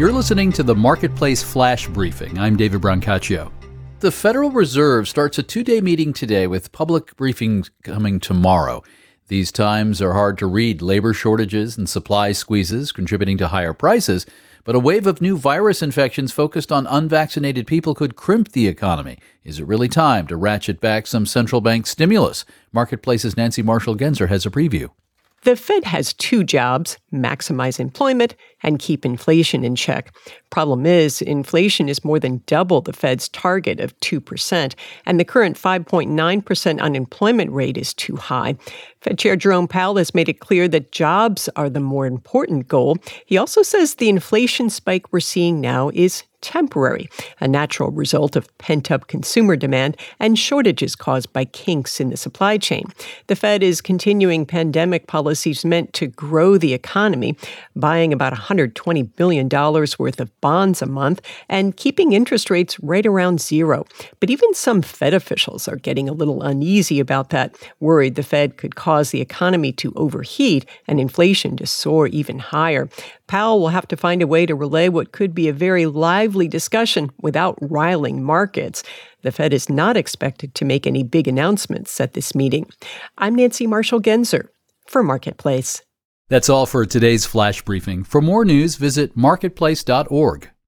You're listening to the Marketplace Flash Briefing. I'm David Brancaccio. The Federal Reserve starts a two-day meeting today with public briefings coming tomorrow. These times are hard to read. Labor shortages and supply squeezes contributing to higher prices, but a wave of new virus infections focused on unvaccinated people could crimp the economy. Is it really time to ratchet back some central bank stimulus? Marketplace's Nancy Marshall-Genzer has a preview. The Fed has two jobs: maximize employment and keep inflation in check. Problem is, inflation is more than double the Fed's target of 2%, and the current 5.9% unemployment rate is too high. Fed Chair Jerome Powell has made it clear that jobs are the more important goal. He also says the inflation spike we're seeing now is temporary, a natural result of pent-up consumer demand and shortages caused by kinks in the supply chain. The Fed is continuing pandemic policies meant to grow the economy, buying about $120 billion worth of bonds a month and keeping interest rates right around zero. But even some Fed officials are getting a little uneasy about that, worried the Fed could cause the economy to overheat and inflation to soar even higher. Powell will have to find a way to relay what could be a very lively discussion without riling markets. The Fed is not expected to make any big announcements at this meeting. I'm Nancy Marshall-Genzer for Marketplace. That's all for today's Flash Briefing. For more news, visit marketplace.org.